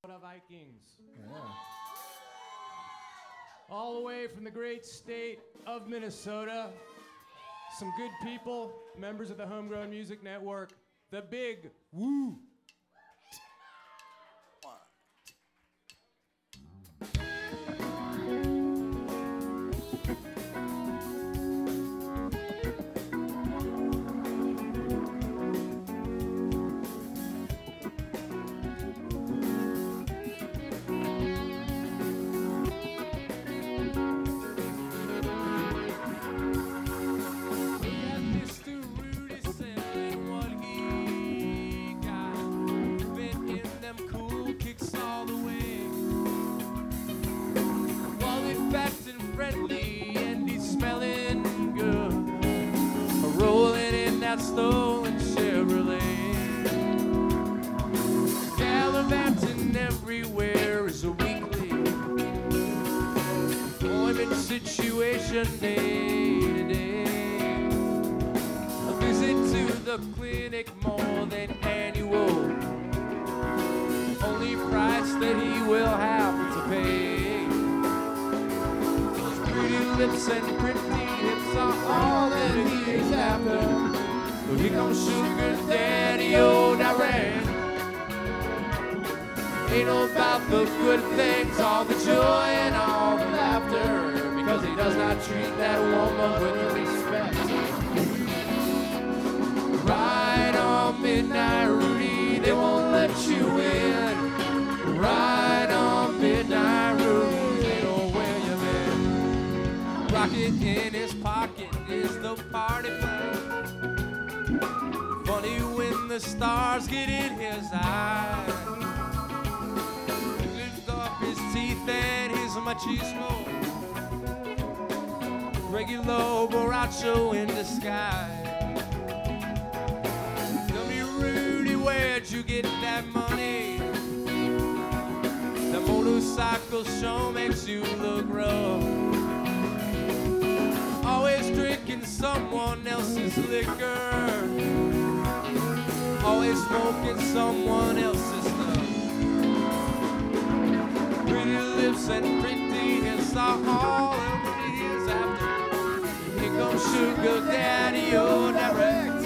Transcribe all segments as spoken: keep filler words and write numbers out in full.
Vikings. Yeah. All the way from the great state of Minnesota. Some good people, members of the Homegrown Music Network. The Big Woo. Stolen Chevrolet, gallivanting everywhere is a weekly employment situation day to day. A visit to the clinic more than annual, only price that he will have to pay. Those pretty lips and pretty hips are all that he is after. Here comes Sugar Daddy, oh, direct. Ain't all about the good things, all the joy and all the laughter, because he does not treat that woman with respect. Right on Midnight Rudy, they won't let you in. Right on Midnight Rudy, they know where you've been. Rocket in his pocket is the party plan. Funny when the stars get in his eyes. He lifts up his teeth and his machismo. Regular borracho in disguise. Tell me, Rudy, where'd you get that money? The motorcycle show makes you look rough. Always drinking someone else's liquor. Always smoking someone else's stuff. Pretty lips and pretty hips are all everybody is after. Here comes Sugar Daddy, oh, direct.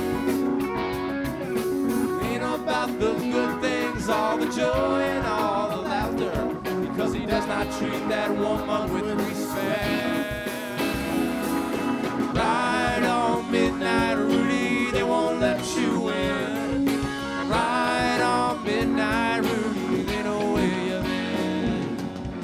Ain't about the good things, all the joy and all the laughter, because he does not treat that woman with respect. Right on Midnight Rudy, they won't let you in. Right on Midnight Rudy, they know where you've been.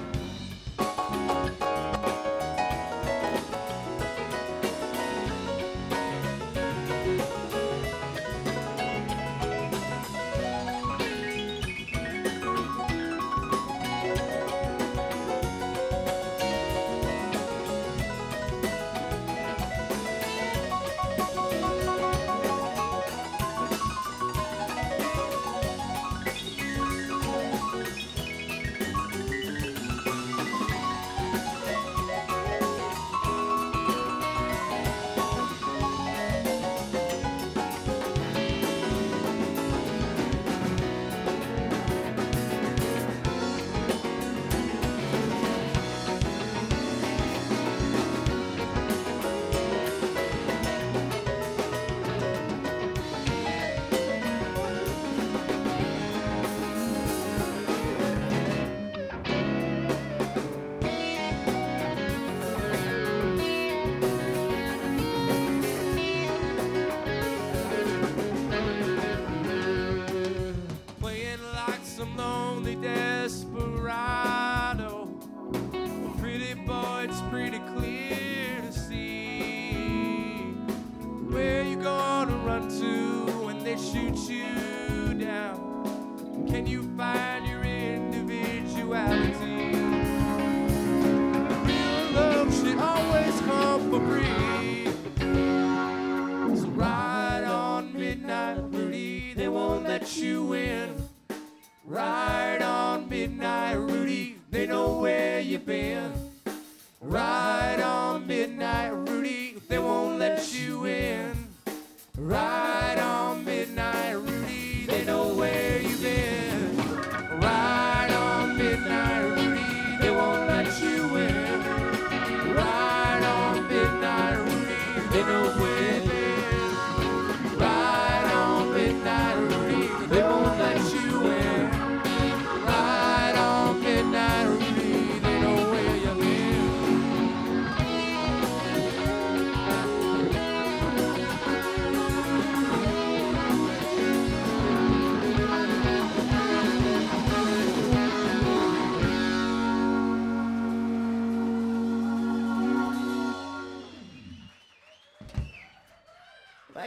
Right on Midnight Rudy, they know where you've been. Right on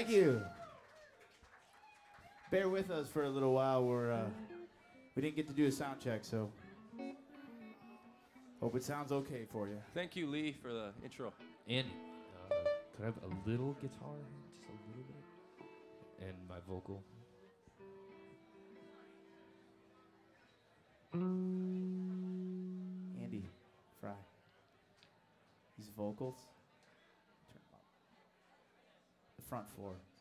Thank you. Bear with us for a little while. We're uh, we didn't get to do a sound check, so hope it sounds okay for you. Thank you, Lee, for the intro. Andy, uh, could I have a little guitar, just a little bit, and my vocal? Andy Fry. These vocals. Turn 'em up. The front floor.